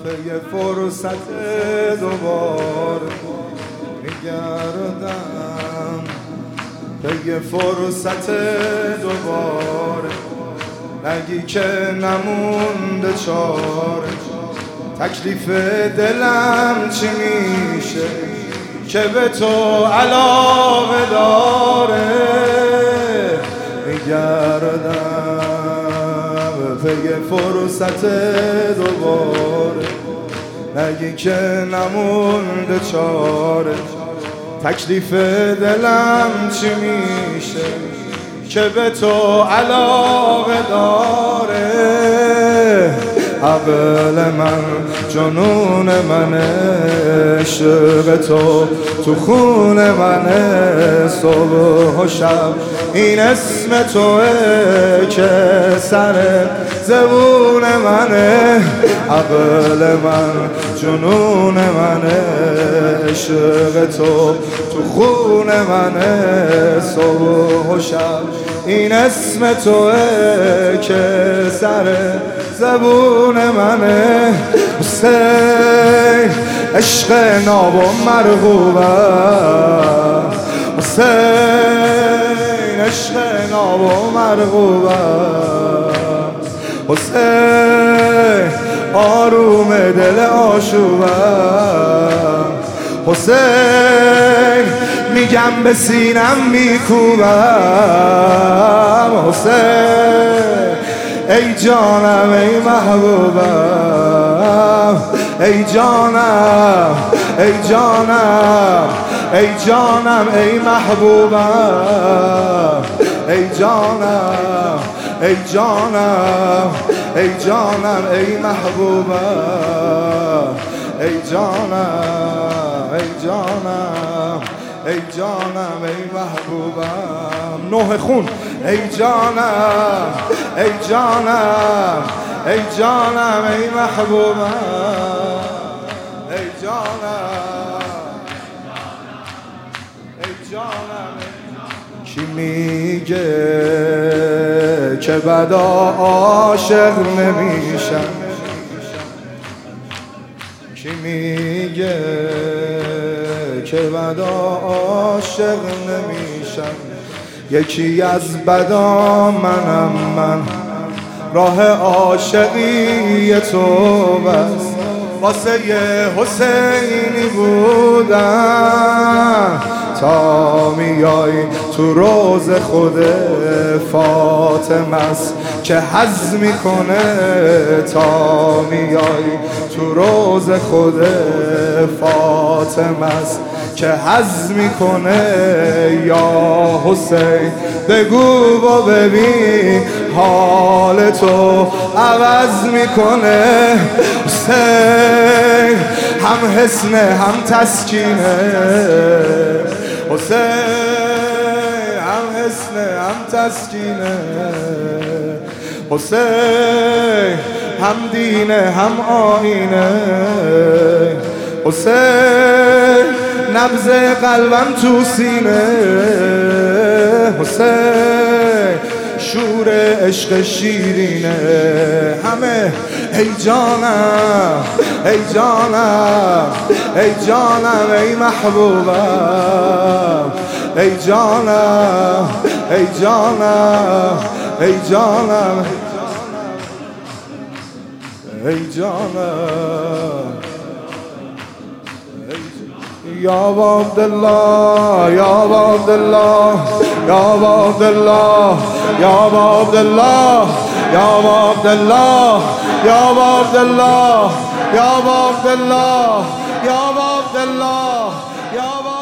پی فرصت دوباره میگردم، پی فرصت دوباره. نگی که نمونده چاره، تکلیف دلم چی میشه که به تو علاقه داره. میگردم پی فرصت دوباره، نگی که نمونده چاره، تکلیف دلم چی میشه که به تو علاقه داره. عقل من جنون منه، عشق تو خون منه. صبح و شب این اسم توه که سر زبون منه. عقل من جنون منه، عشق تو خون منه. صبح و شب این اسم توه که سر زبون منه. حسین عشق ناب و مرغوبم، حسین عشق ناب و مرغوبم. حسین آروم دل آشوبم. حسین میگم به سینم میکوبم. حسین ای جانم ای محبوبم، ای جانم ای جانم ای جانم ای محبوبم. ای جانم ای جانم ای جانم ای محبوبم. ای جانم ای جانم ای جانم ای محبوبم. نوح خون ای جانم ای جانم ای جانم ای محبوبم. ای جانم ای جانم. کی میگه که بعدا عاشق نمیشم؟ کی میگه که بعدا عاشق نمیشم؟ یکی از بدا منم من، راه عاشقی تو بس. واسه حسینی بودم تا میای تو روز خود فاطمه است که حظ میکنه. تا میای تو روز خود فاطمه است که حظ میکنه. یا حسین بگو و ببین حال تو عوض میکنه. حسین هم حسنه هم تسکینه، حسین هم حسنه هم تسکینه. حسین هم دینه هم آینه. حسین نبض قلبم تو سینه. حسین شور عشق شیرینه. همه ای جانم ای جانم ای جانم ای محبوبم. ای جانم ای جانم ای جانم ای جانم. یا عبدالله یا عبدالله یا عبدالله یا عبدالله یا عبدالله یا عبدالله یا عبدالله یا عبدالله یا